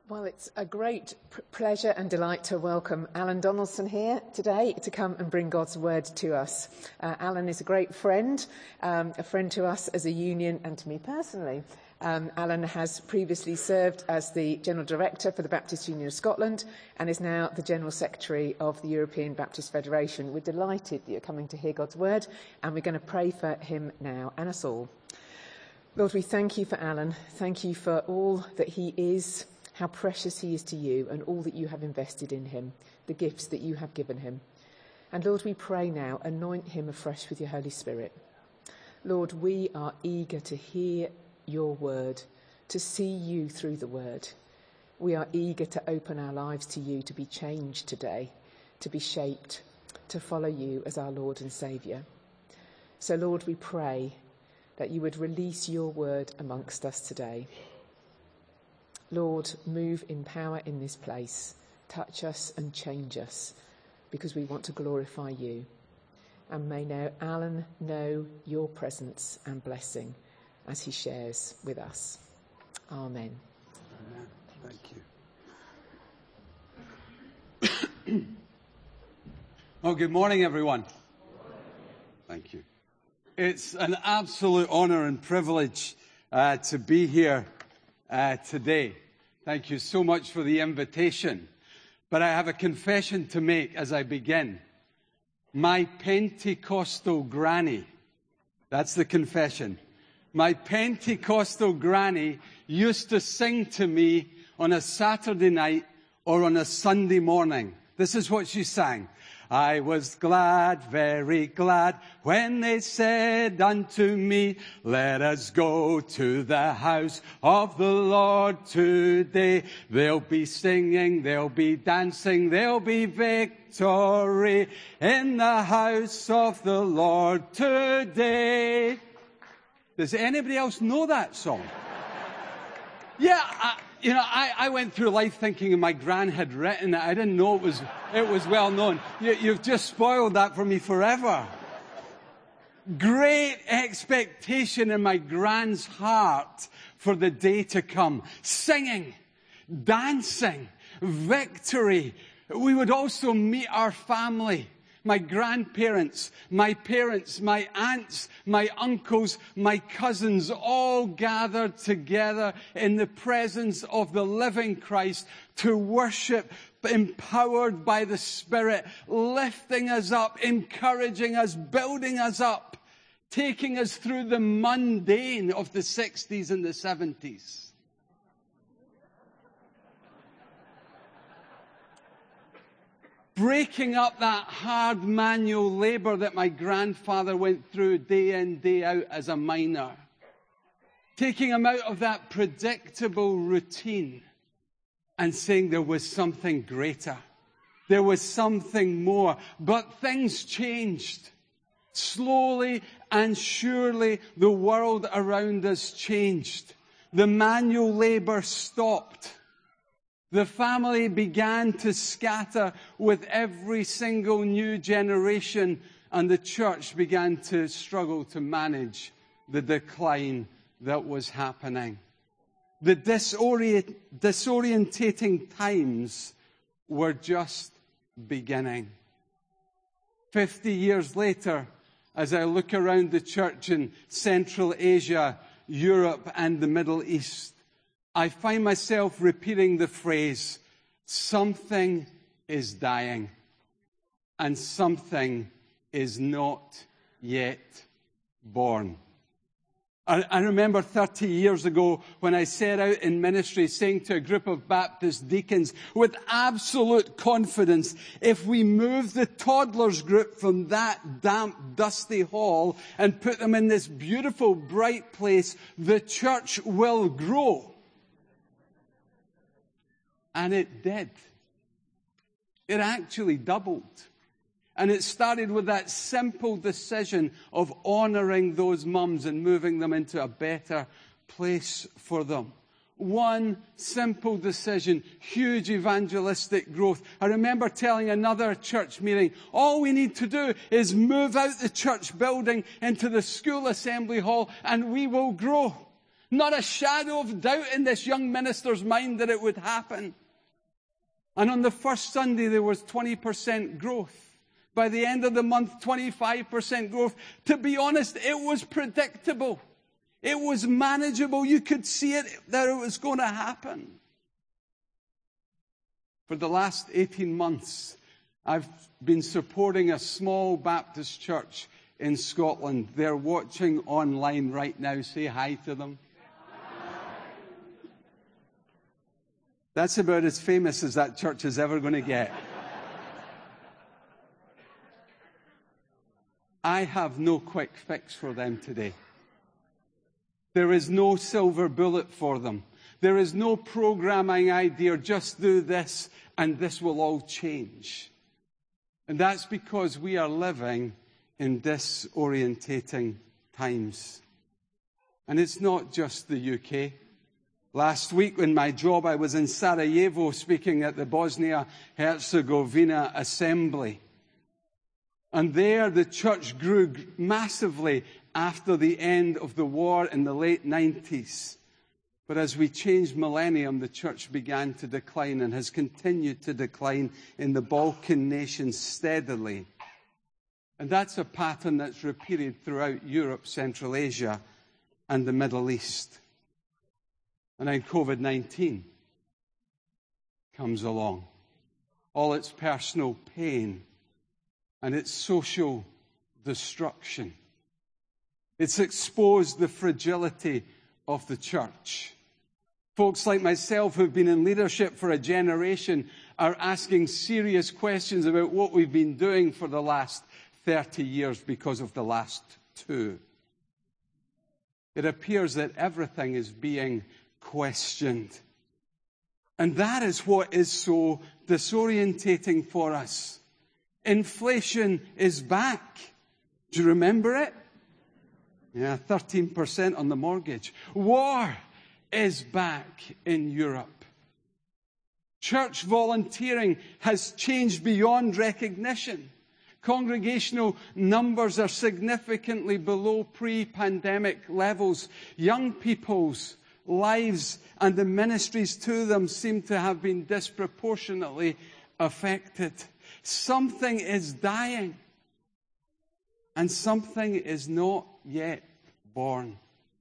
Well, it's a great pleasure and delight to welcome Alan Donaldson here today to come and bring God's word to us. Alan is a great friend, a friend to us as a union and to me personally. Alan has previously served as the General Director for the Baptist Union of Scotland and is now the General Secretary of the European Baptist Federation. We're delighted that you're coming to hear God's word, and we're going to pray for him now and us all. Lord, we thank you for Alan. Thank you for all that he is, how precious he is to you, and all that you have invested in him, the gifts that you have given him. And Lord, we pray now, anoint him afresh with your Holy Spirit. Lord, we are eager to hear your word, to see you through the word. We are eager to open our lives to you, to be changed today, to be shaped, to follow you as our Lord and Saviour. So Lord, we pray that you would release your word amongst us today. Lord, move in power in this place. Touch us and change us, because we want to glorify you. And may now Alan know your presence and blessing as he shares with us. Amen. Amen. Thank you. Well, good morning, everyone. Thank you. It's an absolute honour and privilege to be here today. Thank you so much for the invitation. But I have a confession to make as I begin. My Pentecostal granny, that's the confession. My Pentecostal granny used to sing to me on a Saturday night or on a Sunday morning. This is what she sang. I was glad, very glad, when they said unto me, let us go to the house of the Lord today. They'll be singing, they'll be dancing, there'll be victory in the house of the Lord today. Does anybody else know that song? Yeah, I went through life thinking my gran had written it. I didn't know it was well known. You've just spoiled that for me forever. Great expectation in my gran's heart for the day to come. Singing, dancing, victory. We would also meet our family. My grandparents, my parents, my aunts, my uncles, my cousins, all gathered together in the presence of the living Christ to worship, empowered by the Spirit, lifting us up, encouraging us, building us up, taking us through the mundane of the 60s and the 70s. Breaking up that hard manual labour that my grandfather went through day in, day out as a miner. Taking him out of that predictable routine and saying there was something greater. There was something more. But things changed. Slowly and surely the world around us changed. The manual labour stopped. The family began to scatter with every single new generation, and the church began to struggle to manage the decline that was happening. The disorientating times were just beginning. 50 years later, as I look around the church in Central Asia, Europe, and the Middle East, I find myself repeating the phrase, something is dying and something is not yet born. I remember 30 years ago when I set out in ministry saying to a group of Baptist deacons with absolute confidence, if we move the toddlers group from that damp, dusty hall and put them in this beautiful, bright place, the church will grow. And it did. It actually doubled. And it started with that simple decision of honouring those mums and moving them into a better place for them. One simple decision, huge evangelistic growth. I remember telling another church meeting, all we need to do is move out the church building into the school assembly hall and we will grow. Not a shadow of doubt in this young minister's mind that it would happen. And on the first Sunday, there was 20% growth. By the end of the month, 25% growth. To be honest, it was predictable. It was manageable. You could see it, that it was going to happen. For the last 18 months, I've been supporting a small Baptist church in Scotland. They're watching online right now. Say hi to them. That's about as famous as that church is ever going to get. I have no quick fix for them today. There is no silver bullet for them. There is no programming idea, just do this and this will all change. And that's because we are living in disorientating times. And it's not just the UK. Last week in my job, I was in Sarajevo speaking at the Bosnia-Herzegovina Assembly. And there the church grew massively after the end of the war in the late 90s. But as we changed millennium, the church began to decline and has continued to decline in the Balkan nations steadily. And that's a pattern that's repeated throughout Europe, Central Asia, and the Middle East. And then COVID-19 comes along. All its personal pain and its social destruction. It's exposed the fragility of the church. Folks like myself who've been in leadership for a generation are asking serious questions about what we've been doing for the last 30 years because of the last 2. It appears that everything is being questioned. And that is what is so disorientating for us. Inflation is back. Do you remember it? Yeah, 13% on the mortgage. War is back in Europe. Church volunteering has changed beyond recognition. Congregational numbers are significantly below pre-pandemic levels. Young people's lives and the ministries to them seem to have been disproportionately affected. Something is dying, and something is not yet born.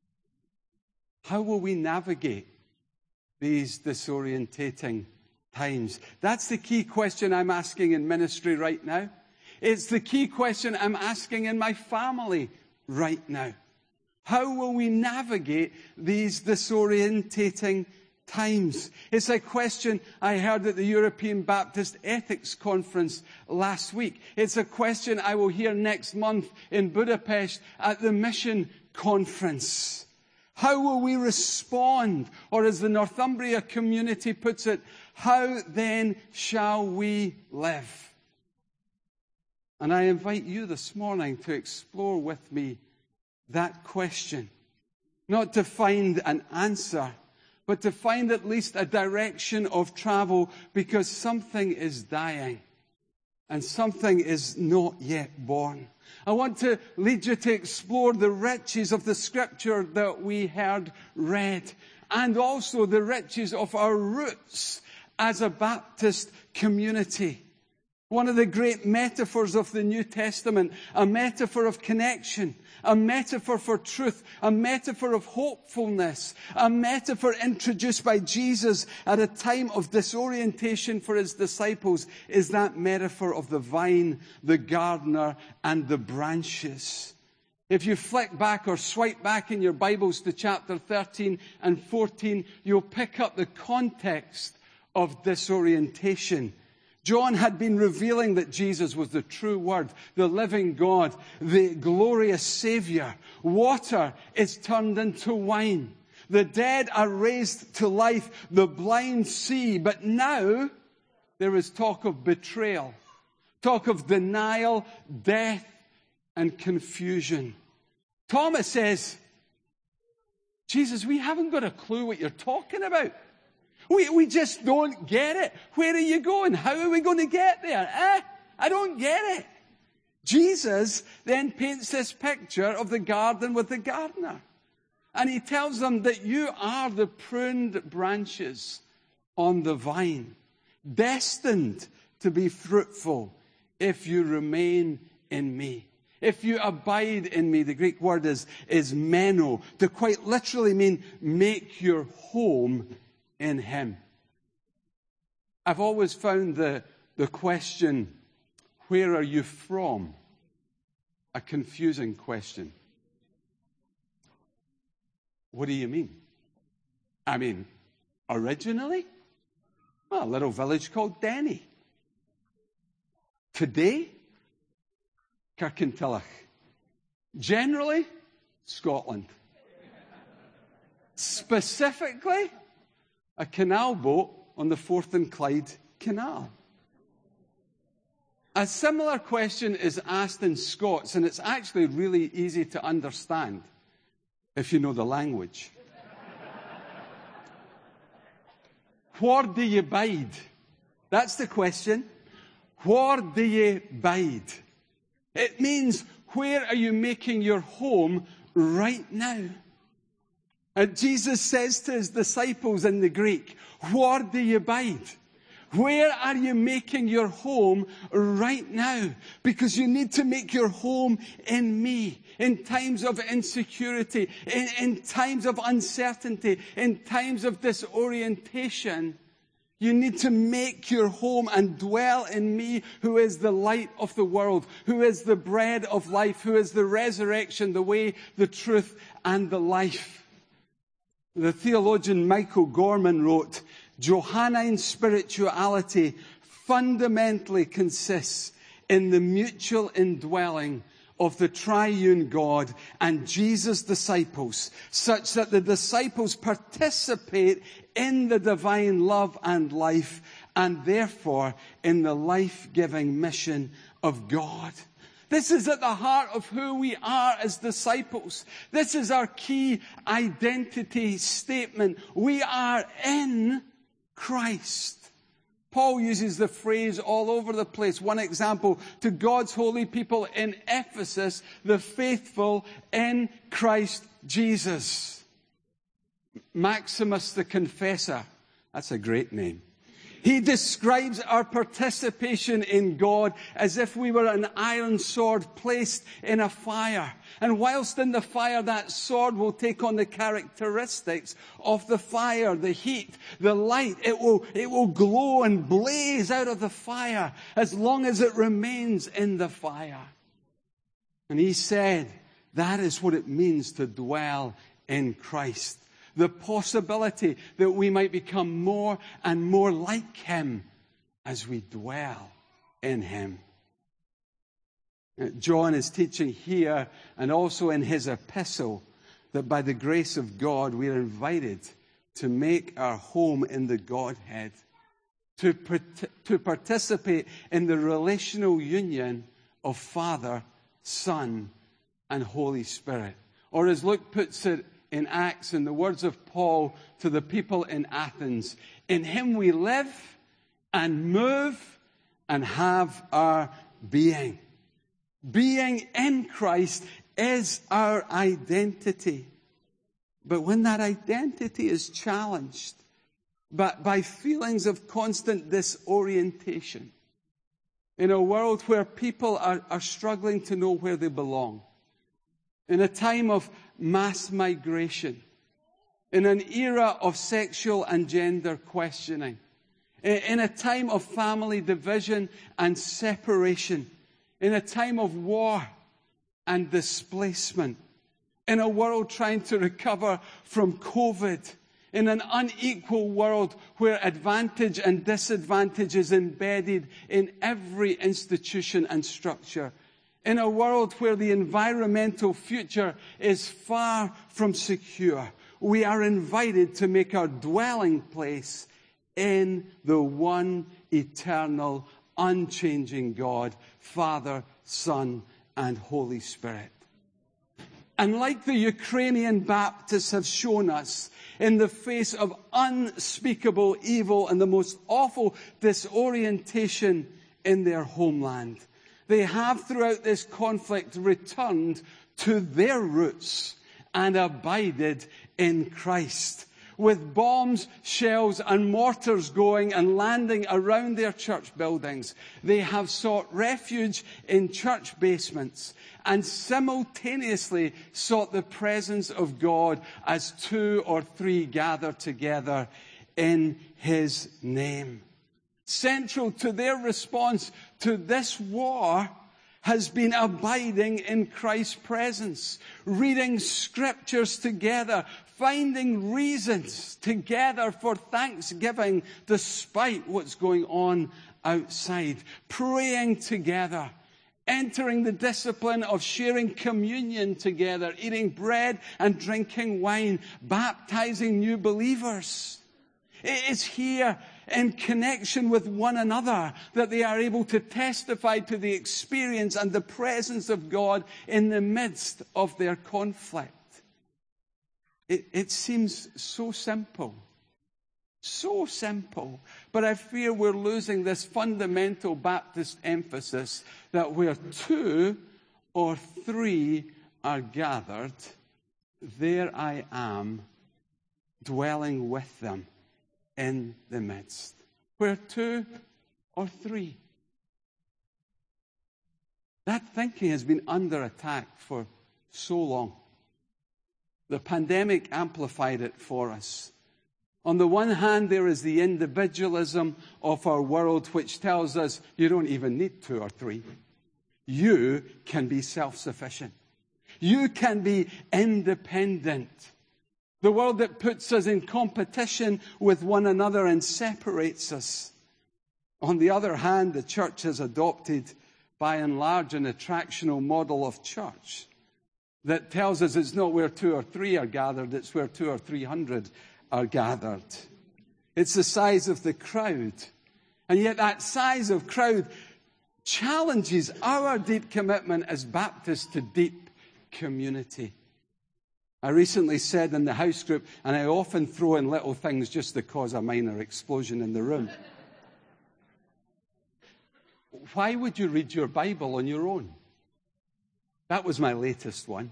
How will we navigate these disorientating times? That's the key question I'm asking in ministry right now. It's the key question I'm asking in my family right now. How will we navigate these disorientating times? It's a question I heard at the European Baptist Ethics Conference last week. It's a question I will hear next month in Budapest at the Mission Conference. How will we respond? Or as the Northumbria community puts it, how then shall we live? And I invite you this morning to explore with me that question. Not to find an answer, but to find at least a direction of travel, because something is dying and something is not yet born. I want to lead you to explore the riches of the scripture that we heard read, and also the riches of our roots as a Baptist community. One of the great metaphors of the New Testament, a metaphor of connection, a metaphor for truth, a metaphor of hopefulness, a metaphor introduced by Jesus at a time of disorientation for his disciples, is that metaphor of the vine, the gardener, and the branches. If you flick back or swipe back in your Bibles to chapter 13 and 14, you'll pick up the context of disorientation. John had been revealing that Jesus was the true Word, the living God, the glorious Savior. Water is turned into wine. The dead are raised to life. The blind see. But now there is talk of betrayal, talk of denial, death, and confusion. Thomas says, Jesus, we haven't got a clue what you're talking about. We just don't get it. Where are you going? How are we going to get there? I don't get it. Jesus then paints this picture of the garden with the gardener. And he tells them that you are the pruned branches on the vine, destined to be fruitful if you remain in me. If you abide in me, the Greek word is meno, to quite literally mean make your home in him. I've always found the question, where are you from, a confusing question. What do you mean? I mean, originally? Well, a little village called Denny. Today? Kirkintilloch. Generally? Scotland. Specifically? A canal boat on the Forth and Clyde Canal. A similar question is asked in Scots, and it's actually really easy to understand if you know the language. Where do you bide? That's the question. Where do you bide? It means, where are you making your home right now? And Jesus says to his disciples in the Greek, where do you bide? Where are you making your home right now? Because you need to make your home in me. In times of insecurity, in times of uncertainty, in times of disorientation, you need to make your home and dwell in me, who is the light of the world, who is the bread of life, who is the resurrection, the way, the truth, and the life. The theologian Michael Gorman wrote, Johannine spirituality fundamentally consists in the mutual indwelling of the triune God and Jesus' disciples, such that the disciples participate in the divine love and life, and therefore in the life-giving mission of God. This is at the heart of who we are as disciples. This is our key identity statement. We are in Christ. Paul uses the phrase all over the place. One example, to God's holy people in Ephesus, the faithful in Christ Jesus. Maximus the Confessor, that's a great name. He describes our participation in God as if we were an iron sword placed in a fire. And whilst in the fire, that sword will take on the characteristics of the fire, the heat, the light. It will glow and blaze out of the fire as long as it remains in the fire. And he said, that is what it means to dwell in Christ. The possibility that we might become more and more like him as we dwell in him. John is teaching here and also in his epistle that by the grace of God we are invited to make our home in the Godhead, to participate in the relational union of Father, Son, and Holy Spirit. Or as Luke puts it in Acts, in the words of Paul to the people in Athens, in him we live and move and have our being. Being in Christ is our identity. But when that identity is challenged by feelings of constant disorientation, in a world where people are struggling to know where they belong, in a time of mass migration, in an era of sexual and gender questioning, in a time of family division and separation, in a time of war and displacement, in a world trying to recover from COVID, in an unequal world where advantage and disadvantage is embedded in every institution and structure, in a world where the environmental future is far from secure, we are invited to make our dwelling place in the one eternal, unchanging God, Father, Son, and Holy Spirit. And like the Ukrainian Baptists have shown us, in the face of unspeakable evil and the most awful disorientation in their homeland, they have throughout this conflict returned to their roots and abided in Christ. With bombs, shells, and mortars going and landing around their church buildings, they have sought refuge in church basements and simultaneously sought the presence of God as 2 or 3 gather together in His name. Central to their response to this war has been abiding in Christ's presence, reading scriptures together, finding reasons together for thanksgiving despite what's going on outside, praying together, entering the discipline of sharing communion together, eating bread and drinking wine, baptizing new believers. It is here in connection with one another that they are able to testify to the experience and the presence of God in the midst of their conflict. It seems so simple, but I fear we're losing this fundamental Baptist emphasis that where 2 or 3 are gathered, there I am dwelling with them in the midst. Where 2 or 3. That thinking has been under attack for so long. The pandemic amplified it for us. On the one hand, there is the individualism of our world, which tells us you don't even need 2 or 3. You can be self-sufficient. You can be independent. The world that puts us in competition with one another and separates us. On the other hand, the church has adopted, by and large, an attractional model of church that tells us it's not where 2 or 3 are gathered, it's where 200 or 300 are gathered. It's the size of the crowd. And yet that size of crowd challenges our deep commitment as Baptists to deep community. I recently said in the house group, and I often throw in little things just to cause a minor explosion in the room. Why would you read your Bible on your own? That was my latest one.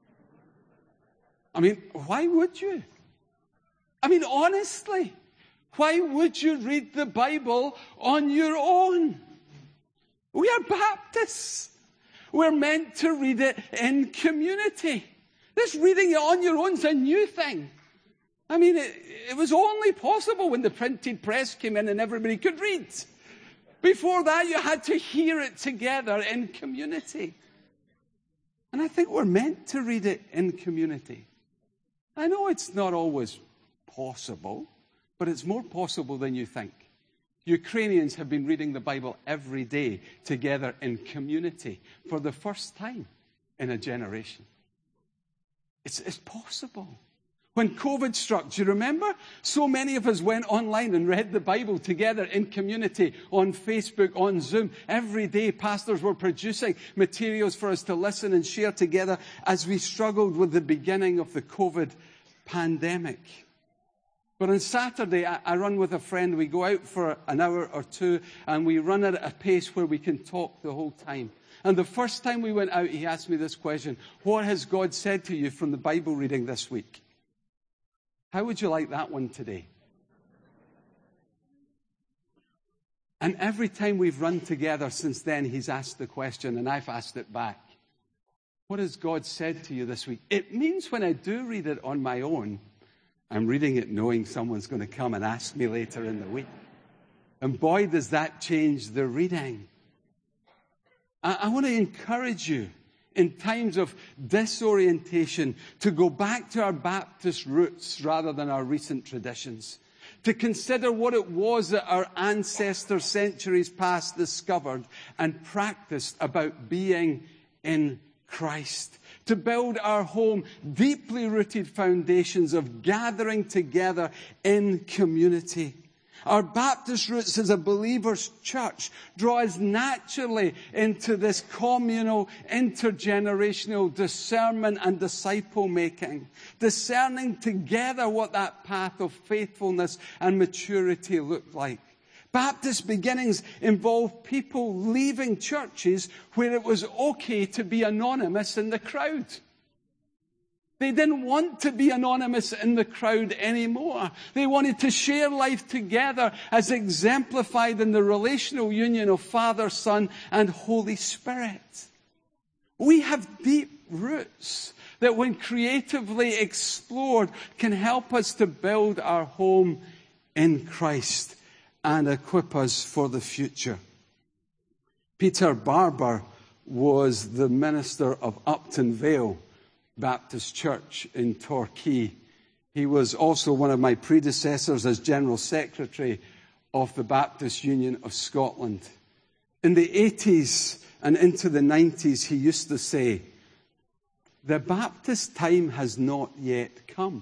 I mean, why would you? I mean, honestly, why would you read the Bible on your own? We are Baptists. We're meant to read it in community. This reading it on your own is a new thing. I mean, it was only possible when the printed press came in and everybody could read. Before that, you had to hear it together in community. And I think we're meant to read it in community. I know it's not always possible, but it's more possible than you think. Ukrainians have been reading the Bible every day together in community for the first time in a generation. It's possible. When COVID struck, do you remember? So many of us went online and read the Bible together in community, on Facebook, on Zoom. Every day, pastors were producing materials for us to listen and share together as we struggled with the beginning of the COVID pandemic. But on Saturday, I run with a friend. We go out for an hour or 2, and we run at a pace where we can talk the whole time. And the first time we went out, he asked me this question: what has God said to you from the Bible reading this week? How would you like that one today? And every time we've run together since then, he's asked the question, and I've asked it back. What has God said to you this week? It means when I do read it on my own, I'm reading it knowing someone's going to come and ask me later in the week. And boy, does that change the reading. I want to encourage you in times of disorientation to go back to our Baptist roots rather than our recent traditions. To consider what it was that our ancestors centuries past discovered and practiced about being in Christ. To build our home deeply rooted foundations of gathering together in community. Our Baptist roots as a believer's church draw us naturally into this communal, intergenerational discernment and disciple making. Discerning together what that path of faithfulness and maturity looked like. Baptist beginnings involve people leaving churches where it was okay to be anonymous in the crowd. They didn't want to be anonymous in the crowd anymore. They wanted to share life together as exemplified in the relational union of Father, Son, and Holy Spirit. We have deep roots that, when creatively explored, can help us to build our home in Christ and equip us for the future. Peter Barber was the minister of Upton Vale Baptist Church in Torquay. He was also one of my predecessors as General Secretary of the Baptist Union of Scotland. In the 80s and into the 90s, he used to say, "The Baptist time has not yet come.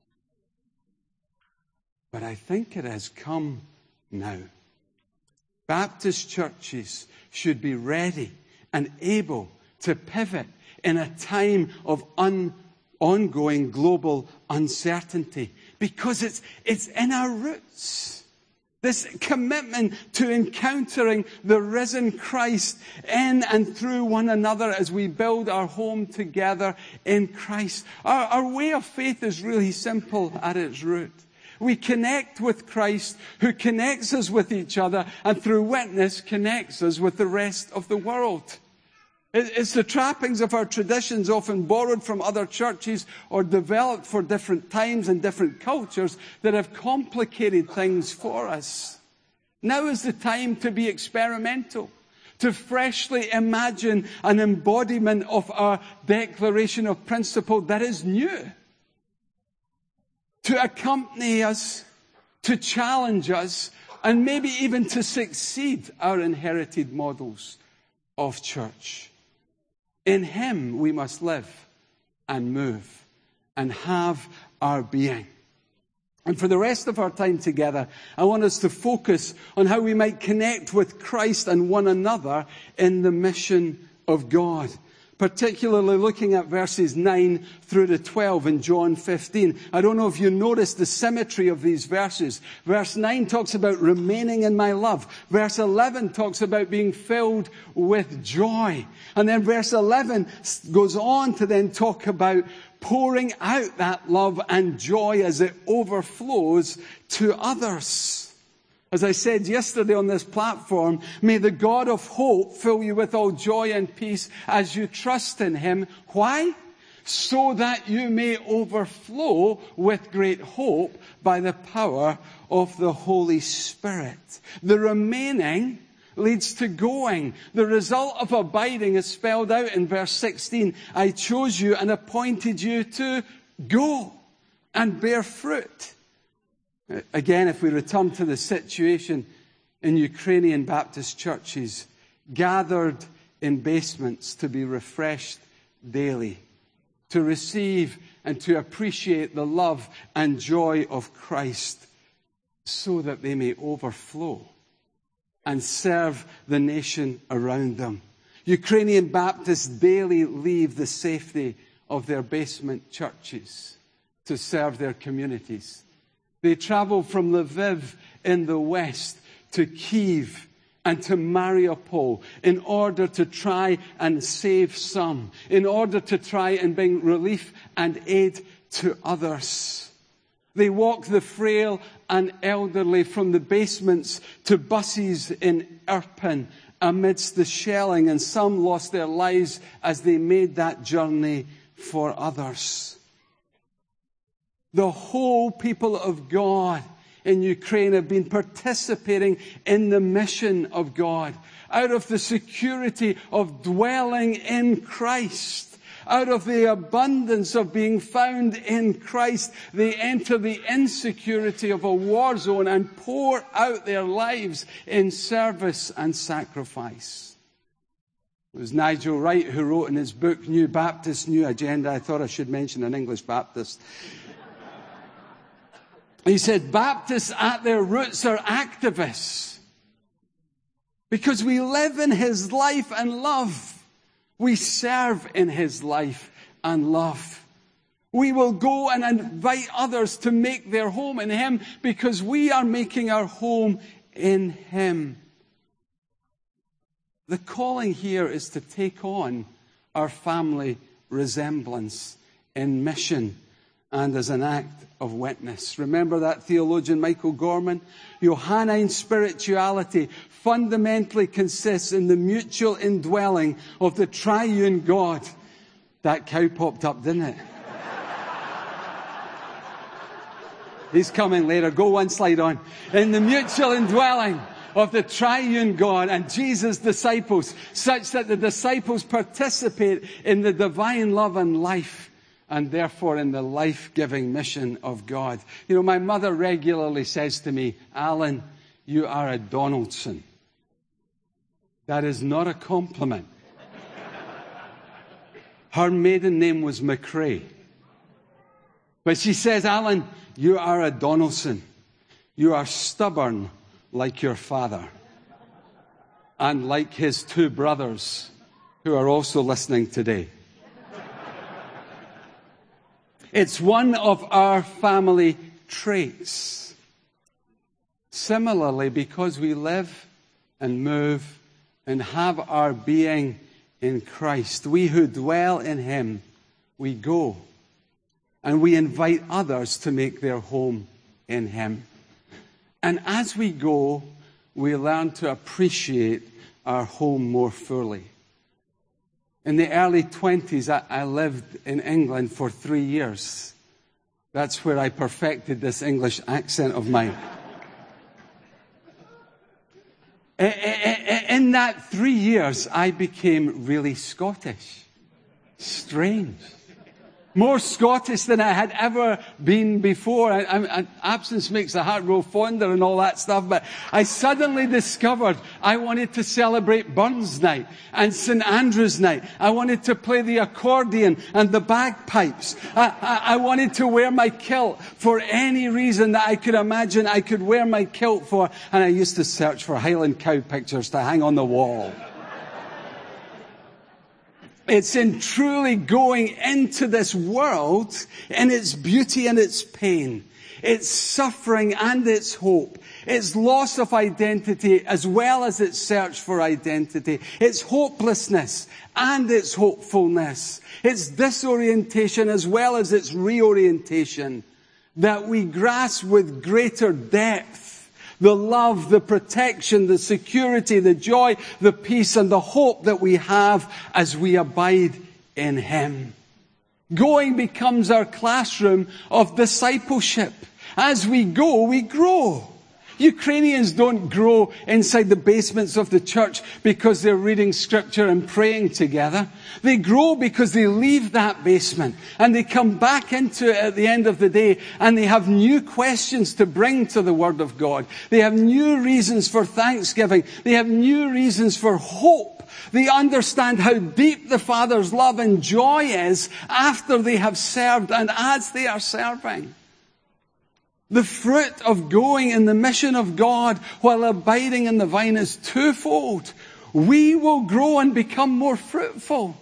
But I think it has come now." Baptist churches should be ready and able to pivot in a time of ongoing global uncertainty, because it's in our roots. This commitment to encountering the risen Christ in and through one another as we build our home together in Christ. Our way of faith is really simple at its root. We connect with Christ, who connects us with each other, and through witness connects us with the rest of the world. It's the trappings of our traditions, often borrowed from other churches or developed for different times and different cultures, that have complicated things for us. Now is the time to be experimental, to freshly imagine an embodiment of our declaration of principle that is new, to accompany us, to challenge us, and maybe even to succeed our inherited models of church. In Him we must live and move and have our being. And for the rest of our time together, I want us to focus on how we might connect with Christ and one another in the mission of God. Particularly looking at verses 9 through to 12 in John 15. I don't know if you noticed the symmetry of these verses. Verse 9 talks about remaining in my love. Verse 11 talks about being filled with joy. And then verse 11 goes on to then talk about pouring out that love and joy as it overflows to others. As I said yesterday on this platform, may the God of hope fill you with all joy and peace as you trust in Him. Why? So that you may overflow with great hope by the power of the Holy Spirit. The remaining leads to going. The result of abiding is spelled out in verse 16. I chose you and appointed you to go and bear fruit. Again, if we return to the situation in Ukrainian Baptist churches, gathered in basements to be refreshed daily, to receive and to appreciate the love and joy of Christ, so that they may overflow and serve the nation around them. Ukrainian Baptists daily leave the safety of their basement churches to serve their communities. They travel from Lviv in the west to Kyiv and to Mariupol in order to try and save some, in order to try and bring relief and aid to others. They walk the frail and elderly from the basements to buses in Irpin amidst the shelling, and some lost their lives as they made that journey for others. The whole people of God in Ukraine have been participating in the mission of God out of the security of dwelling in Christ. Out of the abundance of being found in Christ, they enter the insecurity of a war zone and pour out their lives in service and sacrifice. It was Nigel Wright who wrote in his book, New Baptist, New Agenda. I thought I should mention an English Baptist. He said, Baptists at their roots are activists because we live in His life and love. We serve in His life and love. We will go and invite others to make their home in Him because we are making our home in Him. The calling here is to take on our family resemblance in mission and as an act of witness. Remember that theologian Michael Gorman? Johannine spirituality fundamentally consists in the mutual indwelling of the triune God. That cow popped up, didn't it? He's coming later. Go one slide on. In the mutual indwelling of the triune God and Jesus' disciples, such that the disciples participate in the divine love and life, and therefore in the life-giving mission of God. You know, my mother regularly says to me, Alan, you are a Donaldson. That is not a compliment. Her maiden name was McRae. But she says, Alan, you are a Donaldson. You are stubborn like your father. And like his two brothers, who are also listening today. It's one of our family traits. Similarly, because we live and move and have our being in Christ, we who dwell in Him, we go and we invite others to make their home in Him. And as we go, we learn to appreciate our home more fully. In the early 20s, I lived in England for 3 years. That's where I perfected this English accent of mine. In that 3 years, I became really Scottish. Strange. More Scottish than I had ever been before. Absence makes the heart grow fonder and all that stuff. But I suddenly discovered I wanted to celebrate Burns Night and St. Andrew's Night. I wanted to play the accordion and the bagpipes. I wanted to wear my kilt for any reason that I could imagine I could wear my kilt for. And I used to search for Highland cow pictures to hang on the wall. It's in truly going into this world in its beauty and its pain, its suffering and its hope, its loss of identity as well as its search for identity, its hopelessness and its hopefulness, its disorientation as well as its reorientation, that we grasp with greater depth the love, the protection, the security, the joy, the peace, and the hope that we have as we abide in Him. Going becomes our classroom of discipleship. As we go, we grow. Ukrainians don't grow inside the basements of the church because they're reading scripture and praying together. They grow because they leave that basement and they come back into it at the end of the day and they have new questions to bring to the Word of God. They have new reasons for thanksgiving. They have new reasons for hope. They understand how deep the Father's love and joy is after they have served and as they are serving. The fruit of going in the mission of God while abiding in the vine is twofold. We will grow and become more fruitful.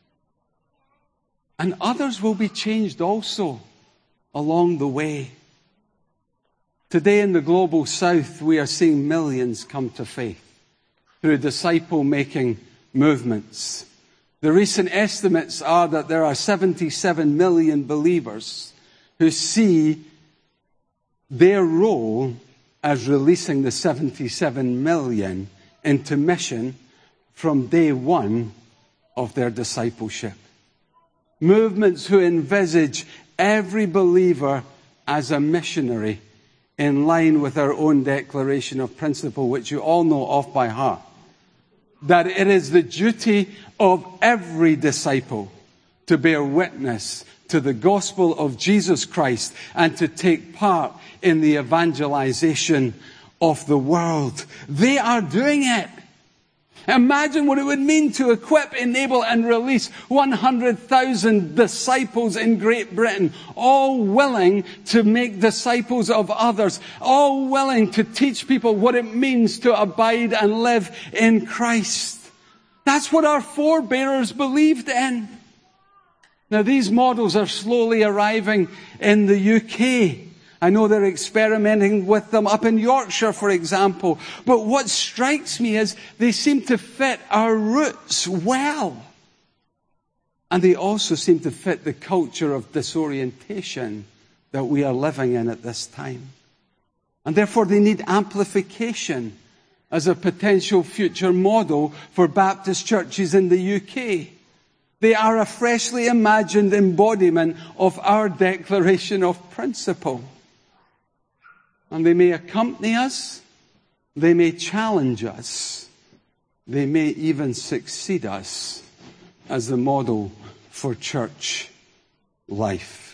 And others will be changed also along the way. Today in the global south, we are seeing millions come to faith through disciple-making movements. The recent estimates are that there are 77 million believers who see their role as releasing the 77 million into mission from day one of their discipleship. Movements who envisage every believer as a missionary in line with our own declaration of principle, which you all know off by heart. That it is the duty of every disciple to bear witness to the gospel of Jesus Christ and to take part in the evangelization of the world. They are doing it. Imagine what it would mean to equip, enable, and release 100,000 disciples in Great Britain, all willing to make disciples of others, all willing to teach people what it means to abide and live in Christ. That's what our forebears believed in. Now, these models are slowly arriving in the UK. I know they're experimenting with them up in Yorkshire, for example. But what strikes me is they seem to fit our roots well. And they also seem to fit the culture of disorientation that we are living in at this time. And therefore they need amplification as a potential future model for Baptist churches in the UK. They are a freshly imagined embodiment of our declaration of principle. And they may accompany us, they may challenge us, they may even succeed us as the model for church life.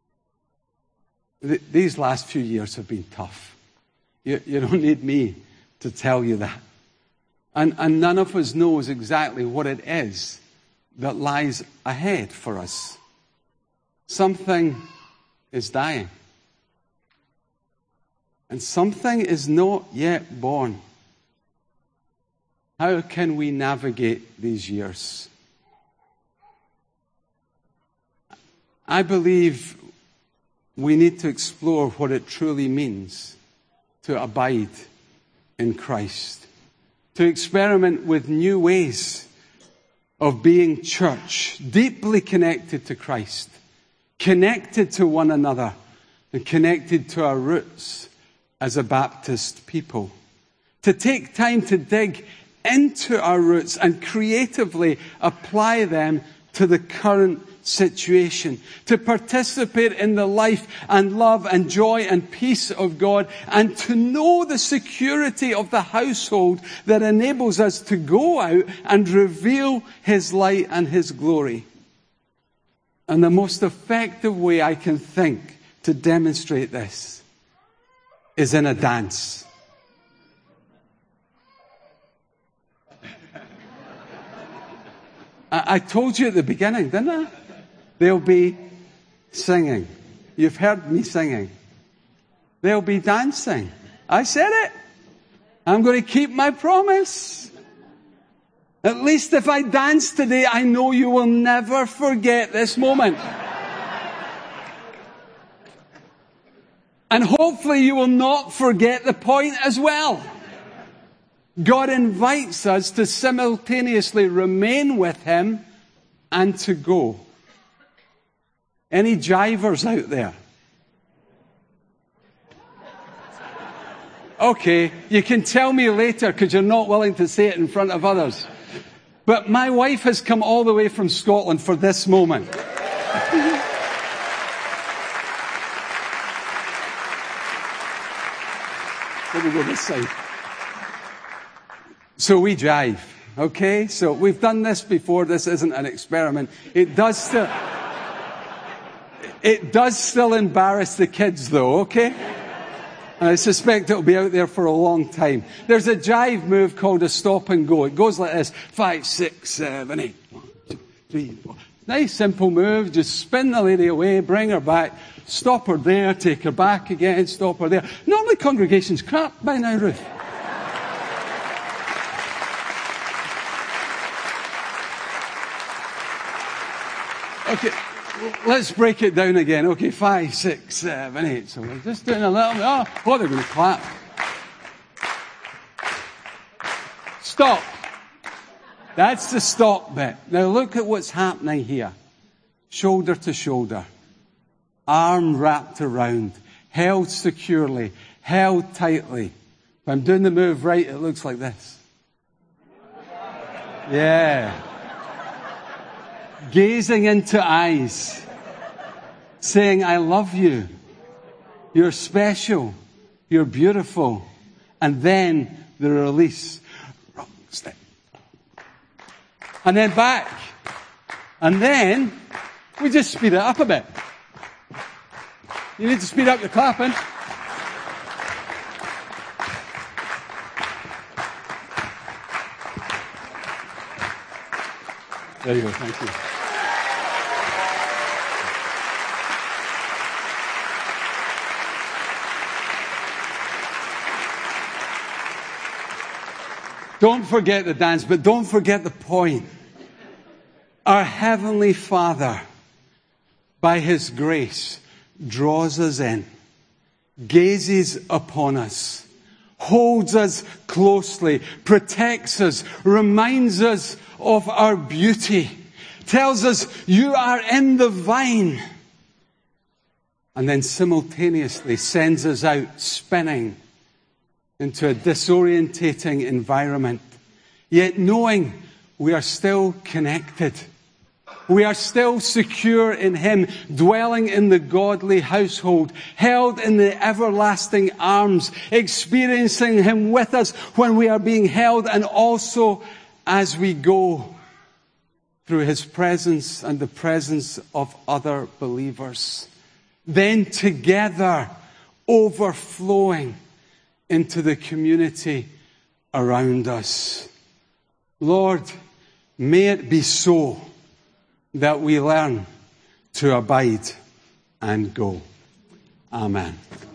These last few years have been tough. You don't need me to tell you that. And none of us knows exactly what it is that lies ahead for us. Something is dying. And something is not yet born. How can we navigate these years? I believe we need to explore what it truly means to abide in Christ, to experiment with new ways of being church, deeply connected to Christ, connected to one another, and connected to our roots as a Baptist people. To take time to dig into our roots and creatively apply them to the current situation, to participate in the life and love and joy and peace of God, and to know the security of the household that enables us to go out and reveal His light and His glory. And the most effective way I can think to demonstrate this is in a dance. I told you at the beginning, didn't I? They'll be singing. You've heard me singing. They'll be dancing. I said it. I'm going to keep my promise. At least if I dance today, I know you will never forget this moment. And hopefully you will not forget the point as well. God invites us to simultaneously remain with Him and to go. Any jivers out there? Okay, you can tell me later because you're not willing to say it in front of others. But my wife has come all the way from Scotland for this moment. Let me go this side. So we jive, okay? So we've done this before. This isn't an experiment. It does still embarrass the kids, though, okay? And I suspect it'll be out there for a long time. There's a jive move called a stop and go. It goes like this: 5, 6, 7, 8. 1, 2, 3, 4. Nice, simple move. Just spin the lady away, bring her back, stop her there, take her back again, stop her there. Normally congregations crap by now, Ruth. Okay, let's break it down again. Okay, 5, 6, 7, 8. So we're just doing a little bit. Oh, they're going to clap. Stop. That's the stop bit. Now look at what's happening here. Shoulder to shoulder. Arm wrapped around. Held securely. Held tightly. If I'm doing the move right, it looks like this. Yeah. Gazing into eyes, saying, I love you, you're special, you're beautiful, and then the release. Wrong step. And then back. And then we just speed it up a bit. You need to speed up your clapping. There you go, thank you. Don't forget the dance, but don't forget the point. Our Heavenly Father, by His grace, draws us in, gazes upon us, holds us closely, protects us, reminds us of our beauty, tells us, you are in the vine. And then simultaneously sends us out spinning into a disorientating environment. Yet knowing we are still connected. We are still secure in Him, dwelling in the godly household, held in the everlasting arms, experiencing Him with us when we are being held, and also as we go through His presence and the presence of other believers. Then together overflowing into the community around us. Lord, may it be so that we learn to abide and go. Amen.